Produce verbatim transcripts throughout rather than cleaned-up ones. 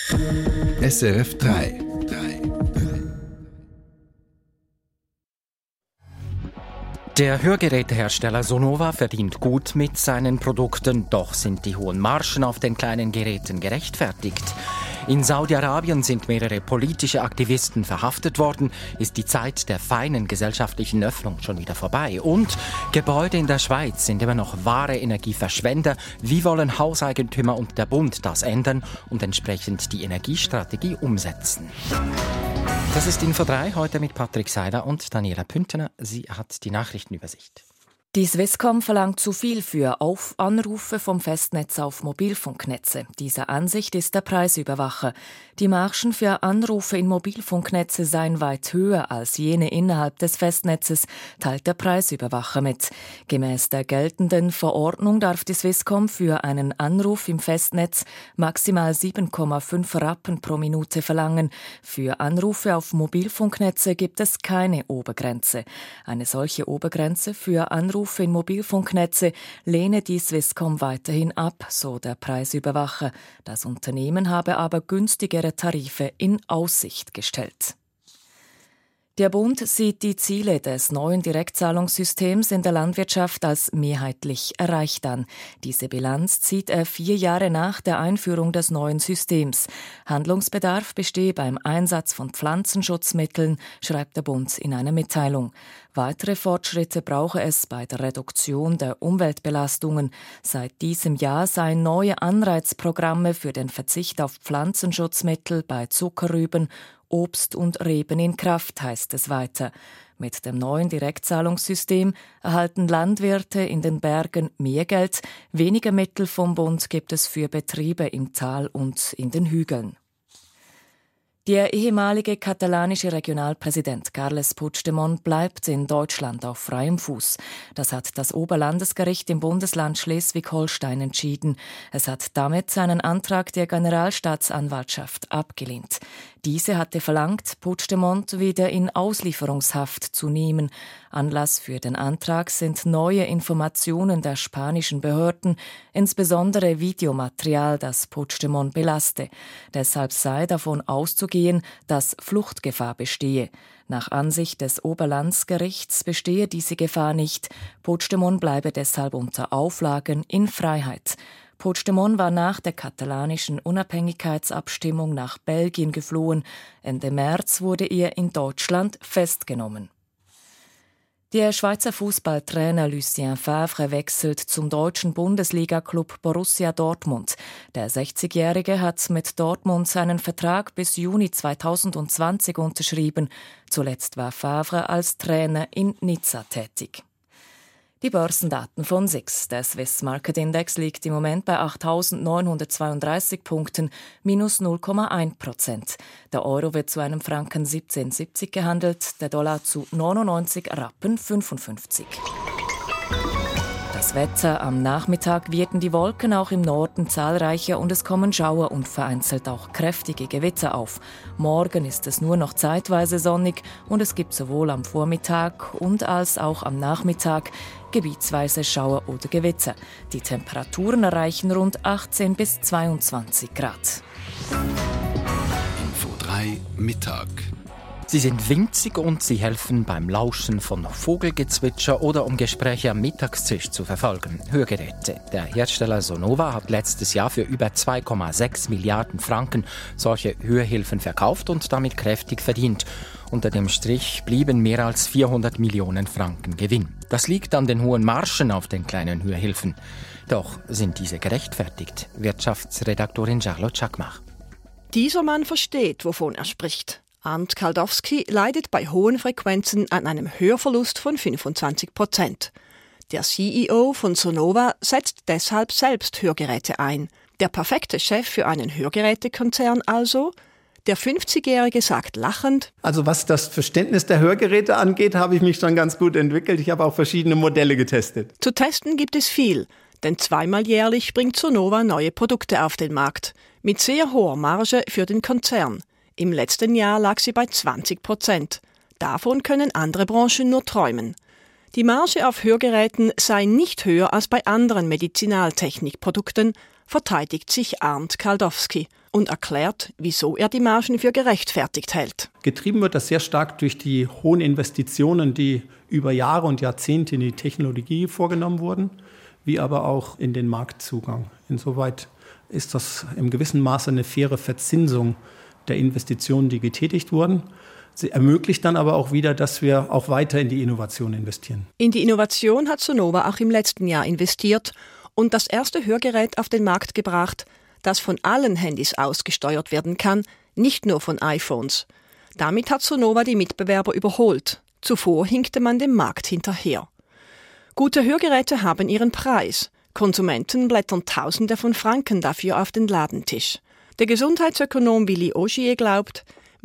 S R F drei. Der Hörgerätehersteller Sonova verdient gut mit seinen Produkten, doch sind die hohen Margen auf den kleinen Geräten gerechtfertigt. In Saudi-Arabien sind mehrere politische Aktivisten verhaftet worden. Ist die Zeit der feinen gesellschaftlichen Öffnung schon wieder vorbei? Und Gebäude in der Schweiz sind immer noch wahre Energieverschwender. Wie wollen Hauseigentümer und der Bund das ändern und entsprechend die Energiestrategie umsetzen? Das ist Info drei, heute mit Patrick Seiler und Daniela Püntener. Sie hat die Nachrichtenübersicht. Die Swisscom verlangt zu viel für Auf- Anrufe vom Festnetz auf Mobilfunknetze. Dieser Ansicht ist der Preisüberwacher. Die Margen für Anrufe in Mobilfunknetze seien weit höher als jene innerhalb des Festnetzes, teilt der Preisüberwacher mit. Gemäß der geltenden Verordnung darf die Swisscom für einen Anruf im Festnetz maximal sieben Komma fünf Rappen pro Minute verlangen. Für Anrufe auf Mobilfunknetze gibt es keine Obergrenze. Eine solche Obergrenze für Anrufe in Mobilfunknetze lehne die Swisscom weiterhin ab, so der Preisüberwacher. Das Unternehmen habe aber günstigere Tarife in Aussicht gestellt. Der Bund sieht die Ziele des neuen Direktzahlungssystems in der Landwirtschaft als mehrheitlich erreicht an. Diese Bilanz zieht er vier Jahre nach der Einführung des neuen Systems. Handlungsbedarf bestehe beim Einsatz von Pflanzenschutzmitteln, schreibt der Bund in einer Mitteilung. Weitere Fortschritte brauche es bei der Reduktion der Umweltbelastungen. Seit diesem Jahr seien neue Anreizprogramme für den Verzicht auf Pflanzenschutzmittel bei Zuckerrüben, Obst und Reben in Kraft, heißt es weiter. Mit dem neuen Direktzahlungssystem erhalten Landwirte in den Bergen mehr Geld, weniger Mittel vom Bund gibt es für Betriebe im Tal und in den Hügeln. Der ehemalige katalanische Regionalpräsident Carles Puigdemont bleibt in Deutschland auf freiem Fuß. Das hat das Oberlandesgericht im Bundesland Schleswig-Holstein entschieden. Es hat damit seinen Antrag der Generalstaatsanwaltschaft abgelehnt. Diese hatte verlangt, Puigdemont wieder in Auslieferungshaft zu nehmen. Anlass für den Antrag sind neue Informationen der spanischen Behörden, insbesondere Videomaterial, das Puigdemont belaste. Deshalb sei davon auszugehen, dass Fluchtgefahr bestehe. Nach Ansicht des Oberlandesgerichts bestehe diese Gefahr nicht. Puigdemont bleibe deshalb unter Auflagen in Freiheit. Puigdemont war nach der katalanischen Unabhängigkeitsabstimmung nach Belgien geflohen. Ende März wurde er in Deutschland festgenommen. Der Schweizer Fußballtrainer Lucien Favre wechselt zum deutschen Bundesliga-Club Borussia Dortmund. Der sechzigjährige hat mit Dortmund seinen Vertrag bis Juni zweitausendzwanzig unterschrieben. Zuletzt war Favre als Trainer in Nizza tätig. Die Börsendaten von S I X. Der Swiss Market Index liegt im Moment bei achttausendneunhundertzweiunddreißig Punkten, minus null Komma eins Prozent. Der Euro wird zu einem Franken siebzehn siebzig gehandelt, der Dollar zu neunundneunzig Rappen fünfundfünfzig. Das Wetter: Am Nachmittag werden die Wolken auch im Norden zahlreicher und es kommen Schauer und vereinzelt auch kräftige Gewitter auf. Morgen ist es nur noch zeitweise sonnig und es gibt sowohl am Vormittag und als auch am Nachmittag gebietsweise Schauer oder Gewitter. Die Temperaturen erreichen rund achtzehn bis zweiundzwanzig Grad. Info drei Mittag. Sie sind winzig und sie helfen beim Lauschen von Vogelgezwitscher oder um Gespräche am Mittagstisch zu verfolgen. Hörgeräte. Der Hersteller Sonova hat letztes Jahr für über zwei Komma sechs Milliarden Franken solche Hörhilfen verkauft und damit kräftig verdient. Unter dem Strich blieben mehr als vierhundert Millionen Franken Gewinn. Das liegt an den hohen Margen auf den kleinen Hörhilfen. Doch sind diese gerechtfertigt? Wirtschaftsredaktorin Charlotte Schackmach. Dieser Mann versteht, wovon er spricht. Arndt Kaldowski leidet bei hohen Frequenzen an einem Hörverlust von fünfundzwanzig Prozent. Der C E O von Sonova setzt deshalb selbst Hörgeräte ein. Der perfekte Chef für einen Hörgerätekonzern also? Der fünfzigjährige sagt lachend: Also was das Verständnis der Hörgeräte angeht, habe ich mich schon ganz gut entwickelt. Ich habe auch verschiedene Modelle getestet. Zu testen gibt es viel, denn zweimal jährlich bringt Sonova neue Produkte auf den Markt. Mit sehr hoher Marge für den Konzern. Im letzten Jahr lag sie bei zwanzig Prozent. Davon können andere Branchen nur träumen. Die Marge auf Hörgeräten sei nicht höher als bei anderen Medizinaltechnikprodukten, verteidigt sich Arndt Kaldowski. und erklärt, wieso er die Margen für gerechtfertigt hält. Getrieben wird das sehr stark durch die hohen Investitionen, die über Jahre und Jahrzehnte in die Technologie vorgenommen wurden, wie aber auch in den Marktzugang. Insoweit ist das im gewissen Maße eine faire Verzinsung der Investitionen, die getätigt wurden. Sie ermöglicht dann aber auch wieder, dass wir auch weiter in die Innovation investieren. In die Innovation hat Sonova auch im letzten Jahr investiert und das erste Hörgerät auf den Markt gebracht, das von allen Handys ausgesteuert werden kann, nicht nur von iPhones. Damit hat Sonova die Mitbewerber überholt. Zuvor hinkte man dem Markt hinterher. Gute Hörgeräte haben ihren Preis. Konsumenten blättern Tausende von Franken dafür auf den Ladentisch. Der Gesundheitsökonom Willi Ogier glaubt,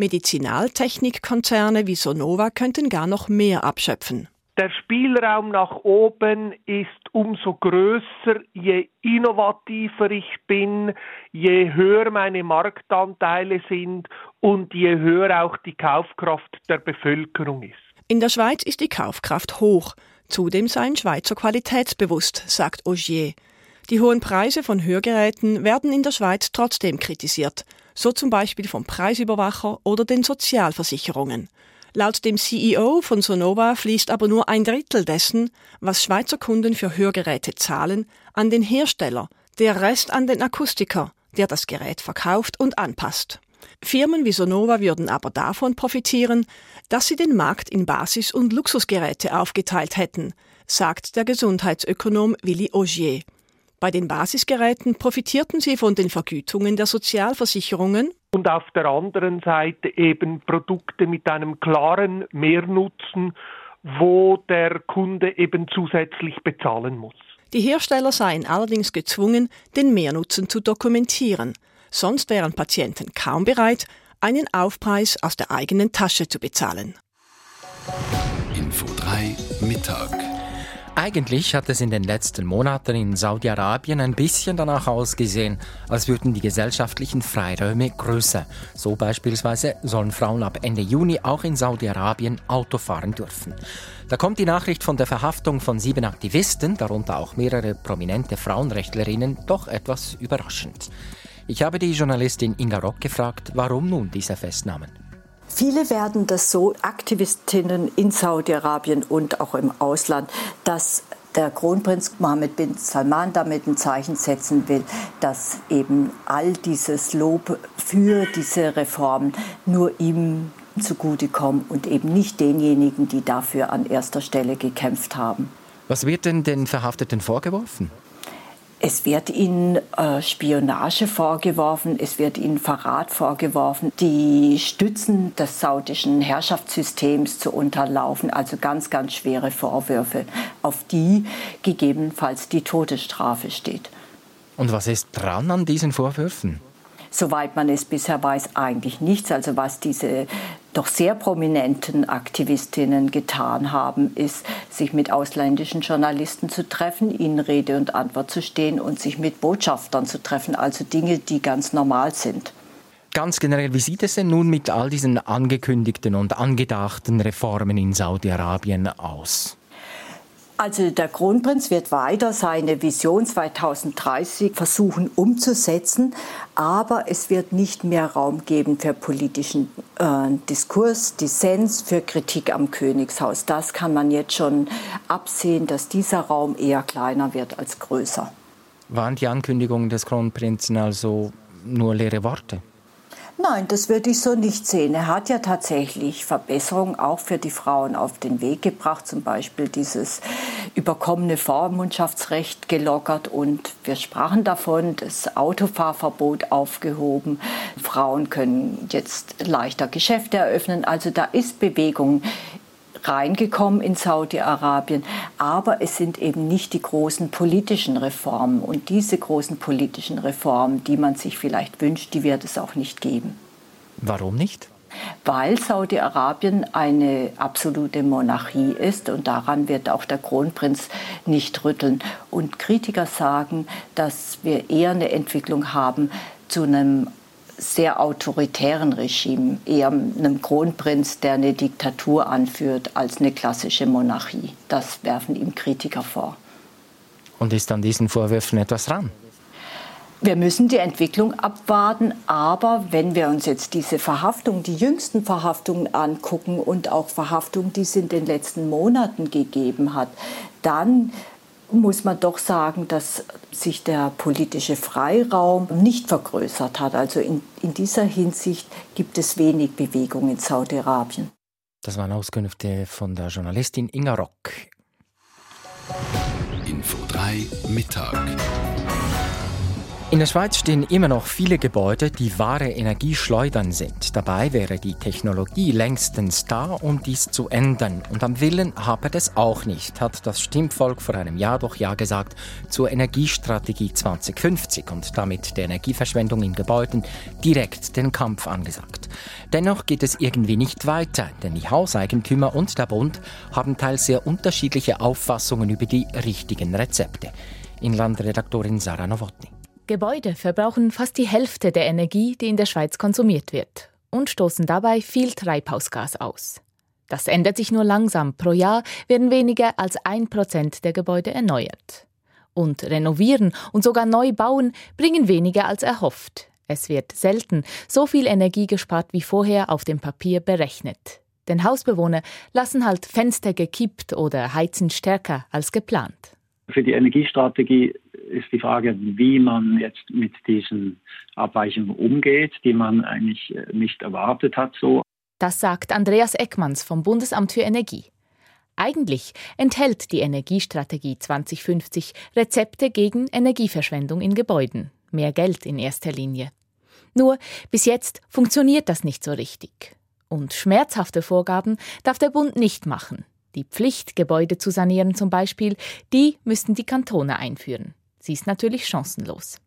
Medizinaltechnikkonzerne wie Sonova könnten gar noch mehr abschöpfen. Der Spielraum nach oben ist umso größer, je innovativer ich bin, je höher meine Marktanteile sind und je höher auch die Kaufkraft der Bevölkerung ist. In der Schweiz ist die Kaufkraft hoch. Zudem seien Schweizer qualitätsbewusst, sagt Ogier. Die hohen Preise von Hörgeräten werden in der Schweiz trotzdem kritisiert, so zum Beispiel vom Preisüberwacher oder den Sozialversicherungen. Laut dem C E O von Sonova fließt aber nur ein Drittel dessen, was Schweizer Kunden für Hörgeräte zahlen, an den Hersteller, der Rest an den Akustiker, der das Gerät verkauft und anpasst. Firmen wie Sonova würden aber davon profitieren, dass sie den Markt in Basis- und Luxusgeräte aufgeteilt hätten, sagt der Gesundheitsökonom Willi Ogier. Bei den Basisgeräten profitierten sie von den Vergütungen der Sozialversicherungen und auf der anderen Seite eben Produkte mit einem klaren Mehrnutzen, wo der Kunde eben zusätzlich bezahlen muss. Die Hersteller seien allerdings gezwungen, den Mehrnutzen zu dokumentieren. Sonst wären Patienten kaum bereit, einen Aufpreis aus der eigenen Tasche zu bezahlen. Info drei Mittag. Eigentlich hat es in den letzten Monaten in Saudi-Arabien ein bisschen danach ausgesehen, als würden die gesellschaftlichen Freiräume größer. So beispielsweise sollen Frauen ab Ende Juni auch in Saudi-Arabien Auto fahren dürfen. Da kommt die Nachricht von der Verhaftung von sieben Aktivisten, darunter auch mehrere prominente Frauenrechtlerinnen, doch etwas überraschend. Ich habe die Journalistin Inga Rock gefragt, warum nun diese Festnahmen? Viele werden das so, Aktivistinnen in Saudi-Arabien und auch im Ausland, dass der Kronprinz Mohammed bin Salman damit ein Zeichen setzen will, dass eben all dieses Lob für diese Reformen nur ihm zugutekommt und eben nicht denjenigen, die dafür an erster Stelle gekämpft haben. Was wird denn den Verhafteten vorgeworfen? Es wird ihnen äh, Spionage vorgeworfen, es wird ihnen Verrat vorgeworfen, die Stützen des saudischen Herrschaftssystems zu unterlaufen, also ganz, ganz schwere Vorwürfe, auf die gegebenenfalls die Todesstrafe steht. Und was ist dran an diesen Vorwürfen? Soweit man es bisher weiß, eigentlich nichts. Also was diese doch sehr prominenten Aktivistinnen getan haben, ist, sich mit ausländischen Journalisten zu treffen, ihnen Rede und Antwort zu stehen und sich mit Botschaftern zu treffen. Also Dinge, die ganz normal sind. Ganz generell, wie sieht es denn nun mit all diesen angekündigten und angedachten Reformen in Saudi-Arabien aus? Also der Kronprinz wird weiter seine Vision zweitausenddreißig versuchen umzusetzen, aber es wird nicht mehr Raum geben für politischen äh, Diskurs, Dissens, für Kritik am Königshaus. Das kann man jetzt schon absehen, dass dieser Raum eher kleiner wird als größer. Waren die Ankündigungen des Kronprinzen also nur leere Worte? Nein, das würde ich so nicht sehen. Er hat ja tatsächlich Verbesserungen auch für die Frauen auf den Weg gebracht, zum Beispiel dieses überkommene Vormundschaftsrecht gelockert und wir sprachen davon, das Autofahrverbot aufgehoben. Frauen können jetzt leichter Geschäfte eröffnen, also da ist Bewegung reingekommen in Saudi-Arabien, aber es sind eben nicht die großen politischen Reformen. Und diese großen politischen Reformen, die man sich vielleicht wünscht, die wird es auch nicht geben. Warum nicht? Weil Saudi-Arabien eine absolute Monarchie ist und daran wird auch der Kronprinz nicht rütteln. Und Kritiker sagen, dass wir eher eine Entwicklung haben zu einem sehr autoritären Regime, eher einem Kronprinz, der eine Diktatur anführt, als eine klassische Monarchie. Das werfen ihm Kritiker vor. Und ist an diesen Vorwürfen etwas dran? Wir müssen die Entwicklung abwarten, aber wenn wir uns jetzt diese Verhaftung, die jüngsten Verhaftungen angucken und auch Verhaftungen, die es in den letzten Monaten gegeben hat, dann muss man doch sagen, dass sich der politische Freiraum nicht vergrößert hat. Also in, in dieser Hinsicht gibt es wenig Bewegung in Saudi-Arabien. Das waren Auskünfte von der Journalistin Inga Rock. Info drei Mittag. In der Schweiz stehen immer noch viele Gebäude, die wahre Energieschleudern sind. Dabei wäre die Technologie längstens da, um dies zu ändern. Und am Willen hapert es auch nicht, hat das Stimmvolk vor einem Jahr doch Ja gesagt zur Energiestrategie zwanzig fünfzig und damit der Energieverschwendung in Gebäuden direkt den Kampf angesagt. Dennoch geht es irgendwie nicht weiter, denn die Hauseigentümer und der Bund haben teils sehr unterschiedliche Auffassungen über die richtigen Rezepte. Inlandredaktorin Sarah Nowotny. Gebäude verbrauchen fast die Hälfte der Energie, die in der Schweiz konsumiert wird, und stoßen dabei viel Treibhausgas aus. Das ändert sich nur langsam. Pro Jahr werden weniger als ein Prozent der Gebäude erneuert. Und renovieren und sogar neu bauen bringen weniger als erhofft. Es wird selten so viel Energie gespart wie vorher auf dem Papier berechnet. Denn Hausbewohner lassen halt Fenster gekippt oder heizen stärker als geplant. Für die Energiestrategie ist die Frage, wie man jetzt mit diesen Abweichungen umgeht, die man eigentlich nicht erwartet hat. So. Das sagt Andreas Eckmanns vom Bundesamt für Energie. Eigentlich enthält die Energiestrategie zwanzig fünfzig Rezepte gegen Energieverschwendung in Gebäuden. Mehr Geld in erster Linie. Nur bis jetzt funktioniert das nicht so richtig. Und schmerzhafte Vorgaben darf der Bund nicht machen. Die Pflicht, Gebäude zu sanieren zum Beispiel, die müssten die Kantone einführen. Sie ist natürlich chancenlos.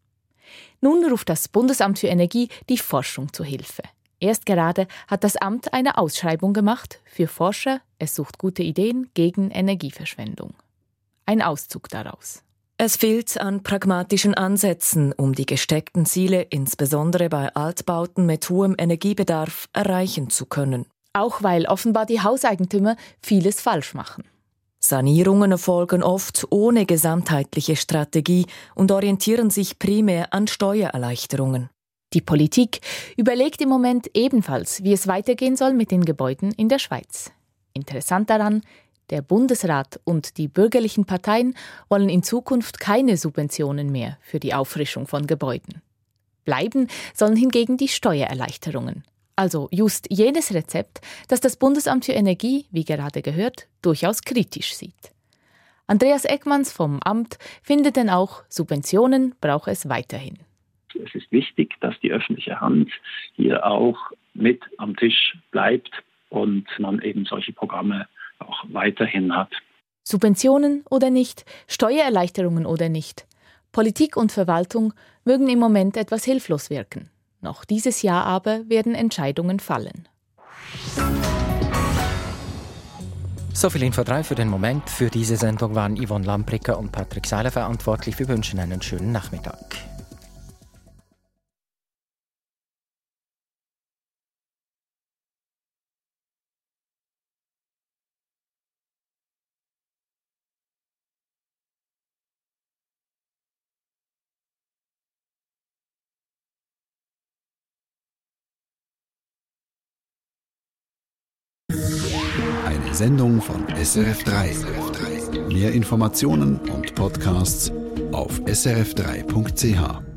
Nun ruft das Bundesamt für Energie die Forschung zu Hilfe. Erst gerade hat das Amt eine Ausschreibung gemacht für Forscher, es sucht gute Ideen gegen Energieverschwendung. Ein Auszug daraus. Es fehlt an pragmatischen Ansätzen, um die gesteckten Ziele, insbesondere bei Altbauten mit hohem Energiebedarf, erreichen zu können. Auch weil offenbar die Hauseigentümer vieles falsch machen. Sanierungen erfolgen oft ohne gesamtheitliche Strategie und orientieren sich primär an Steuererleichterungen. Die Politik überlegt im Moment ebenfalls, wie es weitergehen soll mit den Gebäuden in der Schweiz. Interessant daran, der Bundesrat und die bürgerlichen Parteien wollen in Zukunft keine Subventionen mehr für die Auffrischung von Gebäuden. Bleiben sollen hingegen die Steuererleichterungen. Also just jenes Rezept, das das Bundesamt für Energie, wie gerade gehört, durchaus kritisch sieht. Andreas Eckmanns vom Amt findet denn auch, Subventionen brauche es weiterhin. Es ist wichtig, dass die öffentliche Hand hier auch mit am Tisch bleibt und man eben solche Programme auch weiterhin hat. Subventionen oder nicht, Steuererleichterungen oder nicht. Politik und Verwaltung mögen im Moment etwas hilflos wirken. Noch dieses Jahr aber werden Entscheidungen fallen. So viel Info drei für den Moment. Für diese Sendung waren Yvonne Lampricker und Patrick Seiler verantwortlich. Wir wünschen einen schönen Nachmittag. Eine Sendung von S R F drei. Mehr Informationen und Podcasts auf s r f drei punkt c h.